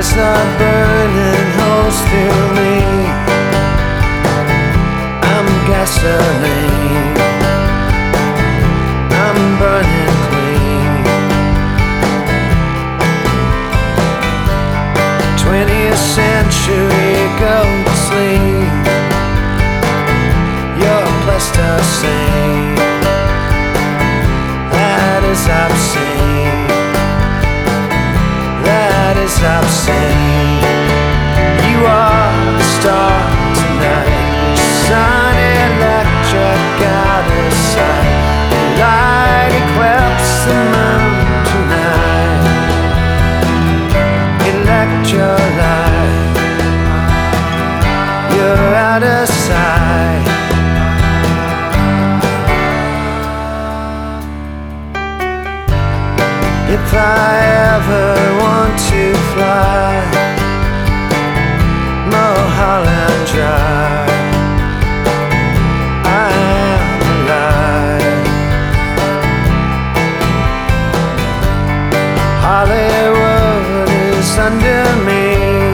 eyes are burning holes through me. I'm gasoline, I'm burning clean. 20th century, go to sleep. You're plasticine, that is obscene. That is obscene. You are the star tonight, sun electric out of sight. Light eclipse the moon tonight. Electrolyte, you're out of sight. If I ever want to fly Mulholland Drive, I am alive. Hollywood is under me.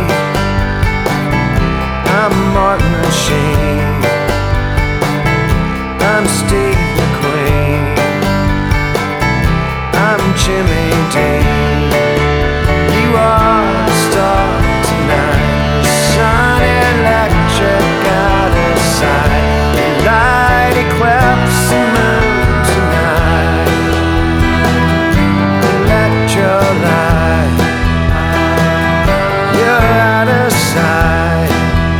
I'm Martin Sheen, I'm Steve McQueen, I'm Jimmy Dean. You are the star tonight, sun electric out of sight. Light eclipse the moon tonight. Electrolyte, you're out of sight.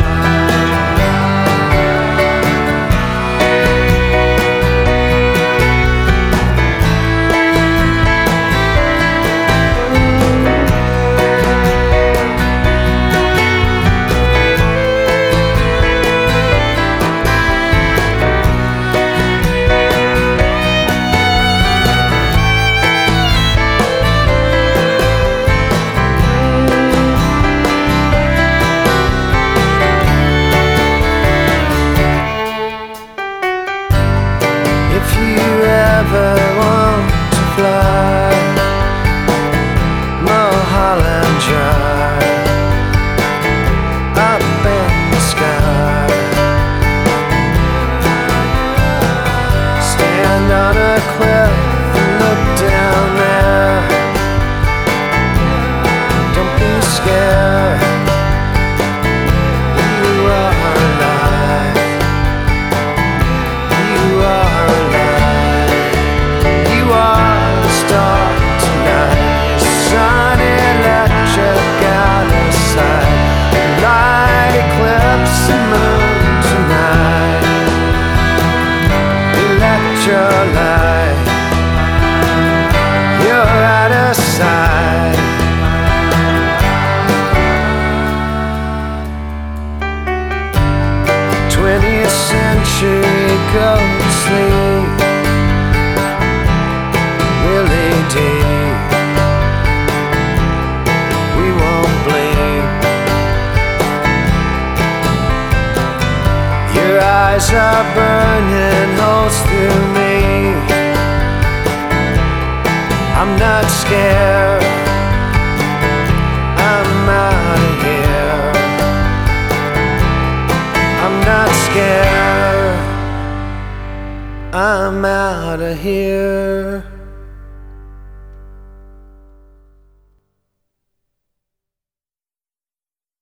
If you ever want to fly Mulholland Drive, up in the sky, stand on a cliff and look down there. Don't be scared, you are alive. You are alive. You are the star tonight, sun electric out of sight. Light eclipse the moon tonight. Electrolyte, you're out of sight. 20th century, go to sleep. Willie D, we won't bleed. Your eyes are burning holes through me. I'm not scared, I'm out of here. I'm not scared, I'm out of here.